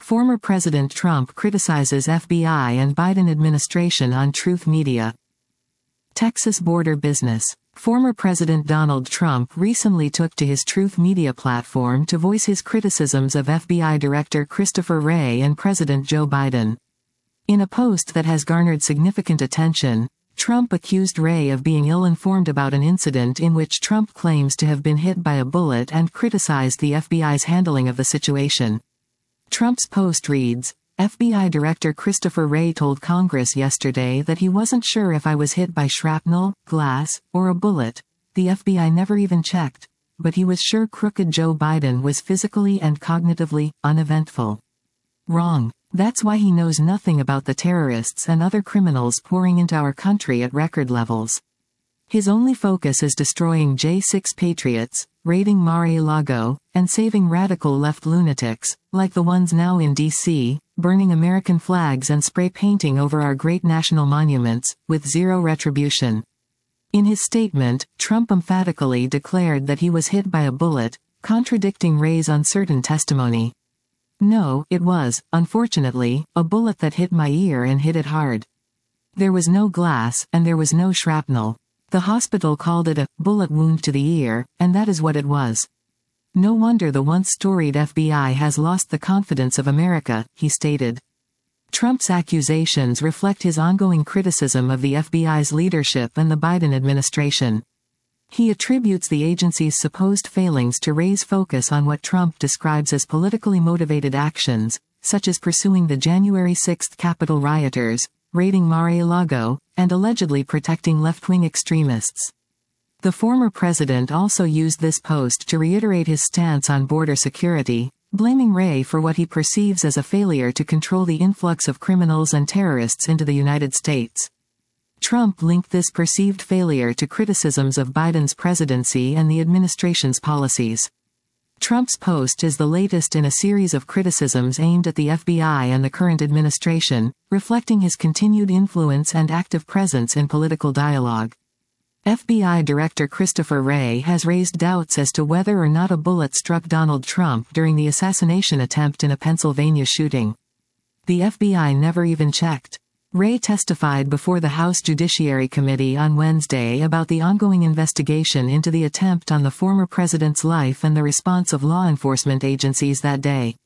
Former President Trump criticizes FBI and Biden administration on Truth Media. Texas border business. Former President Donald Trump recently took to his Truth Media platform to voice his criticisms of FBI Director Christopher Wray and President Joe Biden. In a post that has garnered significant attention, Trump accused Wray of being ill-informed about an incident in which Trump claims to have been hit by a bullet and criticized the FBI's handling of the situation. Trump's post reads, FBI Director Christopher Wray told Congress yesterday that he wasn't sure if I was hit by shrapnel, glass, or a bullet. The FBI never even checked, but he was sure crooked Joe Biden was physically and cognitively uneventful. Wrong. That's why he knows nothing about the terrorists and other criminals pouring into our country at record levels. His only focus is destroying J6 patriots, raiding Mar-a-Lago, and saving radical left lunatics, like the ones now in D.C., burning American flags and spray painting over our great national monuments, with zero retribution. In his statement, Trump emphatically declared that he was hit by a bullet, contradicting Wray's uncertain testimony. No, it was, unfortunately, a bullet that hit my ear and hit it hard. There was no glass, and there was no shrapnel. The hospital called it a bullet wound to the ear, and that is what it was. No wonder the once storied FBI has lost the confidence of America, he stated. Trump's accusations reflect his ongoing criticism of the FBI's leadership and the Biden administration. He attributes the agency's supposed failings to raise focus on what Trump describes as politically motivated actions, such as pursuing the January 6 Capitol rioters, raiding Mar-a-Lago, and allegedly protecting left-wing extremists. The former president also used this post to reiterate his stance on border security, blaming Wray for what he perceives as a failure to control the influx of criminals and terrorists into the United States. Trump linked this perceived failure to criticisms of Biden's presidency and the administration's policies. Trump's post is the latest in a series of criticisms aimed at the FBI and the current administration, reflecting his continued influence and active presence in political dialogue. FBI Director Christopher Wray has raised doubts as to whether or not a bullet struck Donald Trump during the assassination attempt in a Pennsylvania shooting. The FBI never even checked. Wray testified before the House Judiciary Committee on Wednesday about the ongoing investigation into the attempt on the former president's life and the response of law enforcement agencies that day.